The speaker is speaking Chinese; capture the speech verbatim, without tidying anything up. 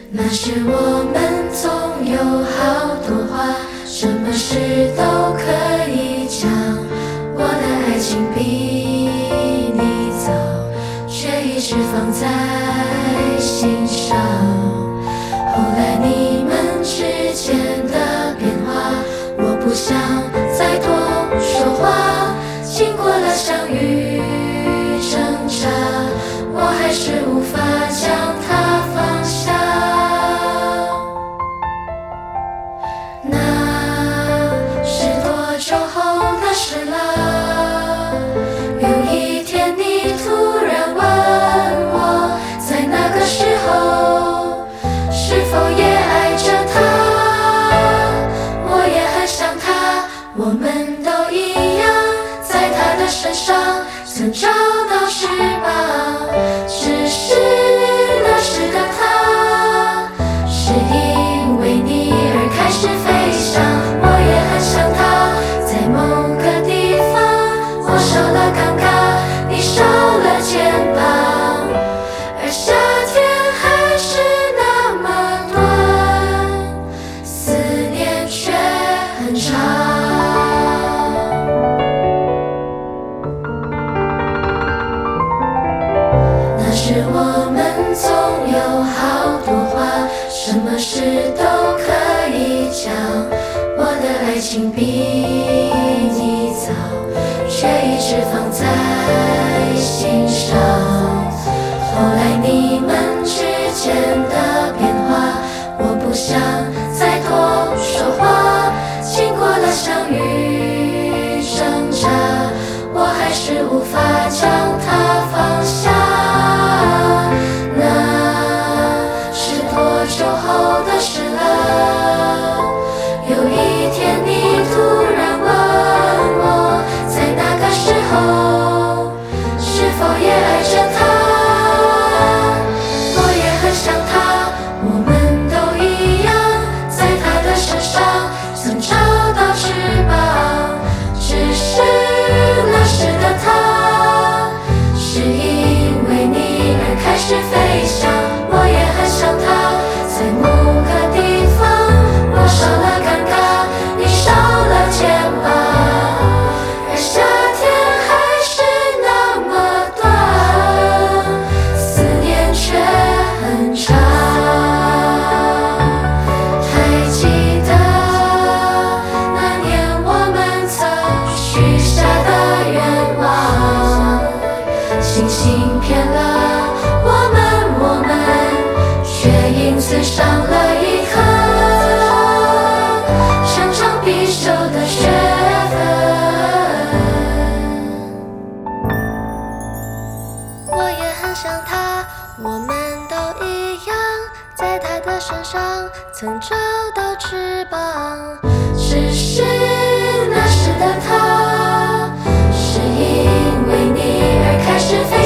那时我们总有好多话，什么事都可以讲。我的爱情比你早，却一直放在心上。后来你们之间的变化，我不想再多说话。经过了相遇挣扎，我还是无法将它放下。那是多久后的事了？有一天你突然问我，在那个时候是否也爱着他？我也很想他，我们都一样，在他的身上曾找到翅膀。只是那时的他，是因为你而开始飞翔。我也很想他，在某个地方，我少了尴尬，你少了肩膀，而夏天还是那么短，思念却很长。那时我们总有好多话，什么事都可以讲。我的爱情比你早，却一直放在心上。后来你们之间的变化，我不想再多说话。经过了相遇挣扎，我还是无法将它放下。那是多久后的事了？有一天你突然问我，在那个时候是否也爱着他？我也很想他，我们都一样，在他的身上曾找到翅膀。只是那时的他，是因为你而开始飞翔。我也很想他，在某个地方，我少了尴尬，你少了肩膀，而夏天还是那么短，思念却很长。还记得那年我们曾许下的愿望，星星骗了我们，我们却因此上了一课常常必修的学分。我也很想他，我们都一样，在他的身上曾找到翅膀。只是那时的他，是因为你而开始飞